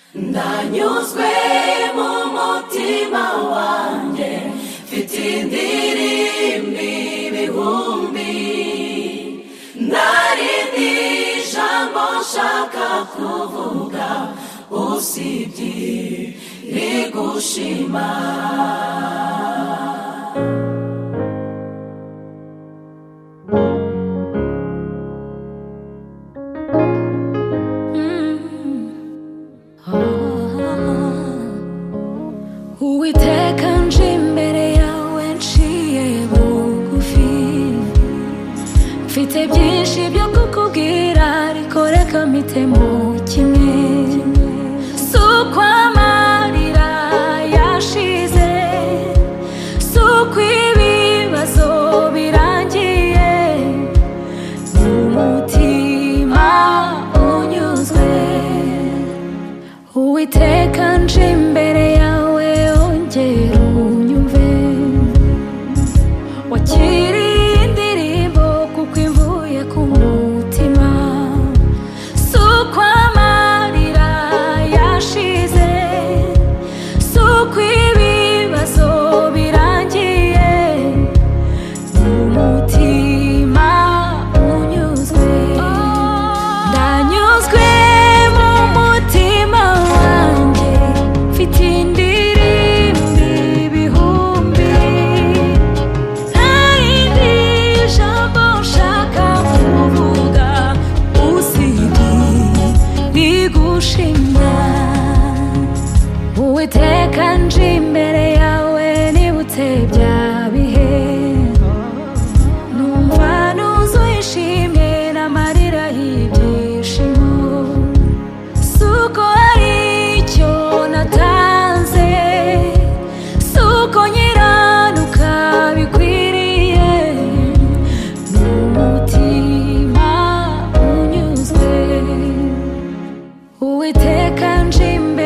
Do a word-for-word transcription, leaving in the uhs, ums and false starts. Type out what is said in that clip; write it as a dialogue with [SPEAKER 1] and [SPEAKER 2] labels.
[SPEAKER 1] ndanyuzwe mu mutima wanjye mfite indirimbo ibihumbi ntarindi jambo nshaka kuvuga usibye rigushima
[SPEAKER 2] Uwiteka nje imbere yawe nciye bugufi mfite byinshi byo kukubwira ariko reka mpitemo kimwe si uko amarira yashize si uko ibibazo birangiye n'umutima unyuzwe Uwiteka nje imbere yawe ongera unyumve wakiriye indirimbo kuko imvuye ku mutima si uko amarira yashize si uko ibibazo birangiye n'umutima unyuzwe ndanyuzwe mu mutima wanjye mfite indirimbo ibihumbi ntarindi jambo nshaka kuvuga usibye rigushimira Uwiteka nje imbere yawe nibutse bya bihe numva nuzuye ishimwe n'amarira y'ibyishimo si uko hari icyo natanze si uko nyiranuka bikwiriye n'umutima unyuzwe Uwiteka nje imbere